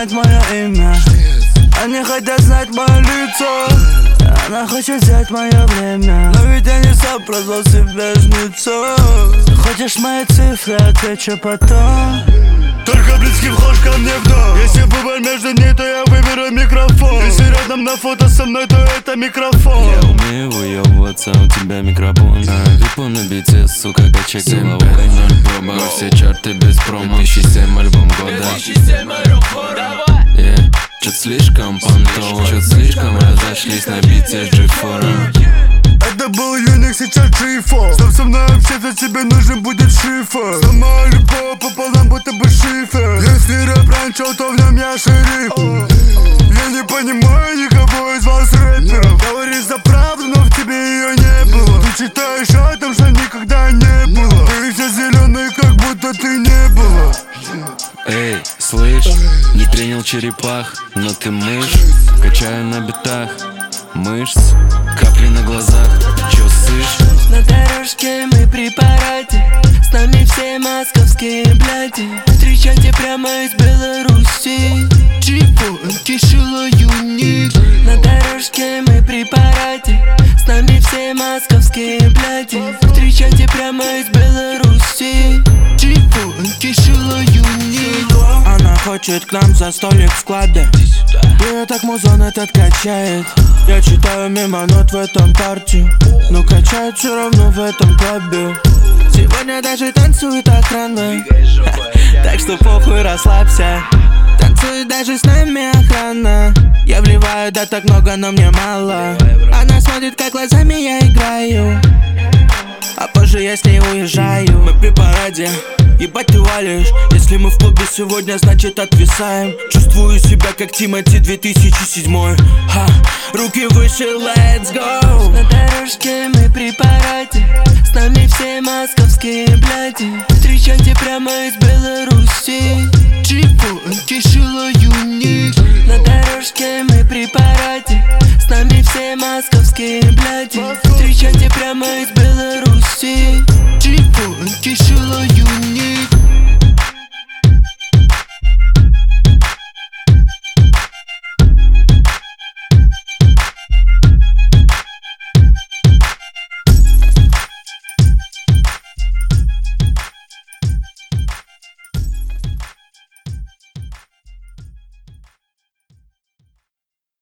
знать мое имя. Они хотят знать мое лицо. Она хочет взять мое время. Но ведь я не сам прозвал себя жнецом. Хочешь мои цифры, отвечу потом. Только близкий вхож ко мне в дом. Если выбор между ней, то я выберу микрофон. Если рядом на фото со мной, то это микрофон. Я умею выебываться, у тебя микрофон. Випу на бите, сука, качай головой. 0 проба, все чарты без промо. 2007 альбом года. Чё-то слишком понтово, чё-то слишком разошлись на бите с G4. Это был Юник, сейчас G4. Чтоб со мной общаться, тебе нужен будет шифр. Сломаю любого пополам, будто бы шифр. Если рэп раньше, то в нем я шериф. Я не понимаю никого из вас рэперов. Говоришь за правду, но в тебе ее не было. Ты читаешь о том, что никогда не было. Ты вся зеленый, как будто ты не было. Эй, слышь, не принял черепах, но ты мышь. Качаю на битах мышц, капли на глазах, чё сышь? На дорожке мы при параде, с нами все московские бляди. Встречайте прямо из Беларуси, G4 кишила Юник. На дорожке мы при параде, с нами все московские бляди. Встречайте прямо из Беларуси, G4 кишила Юник. Она хочет к нам за столик в клабе. Ее так музон этот качает. Я читаю мимо нот в этом парте, но качает все равно в этом клабе. Сегодня даже танцует охрана, так что похуй, расслабься. Танцует даже с нами охрана. Я вливаю, да так много, но мне мало. Она смотрит, как глазами я играю, а позже я с ней уезжаю. Мы при параде, ебать ты валишь. Если мы в клубе сегодня, значит отвисаем. Чувствую себя как Тимати 2007. Ха, руки выше, let's go. На дорожке мы при параде, с нами все московские бляди. Встречайте прямо из Беларуси, G4 кишила Юник. На дорожке мы при параде, с нами все московские бляди.